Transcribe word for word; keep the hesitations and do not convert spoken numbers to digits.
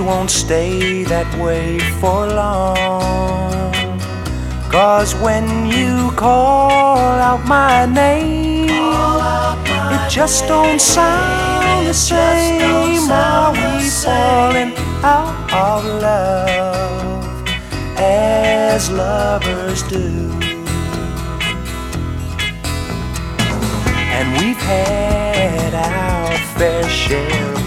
won't stay that way for long. 'Cause when you call out my name, out my it just name. Don't sound the same. Are we falling out of love as lovers do? And we've had our fair share of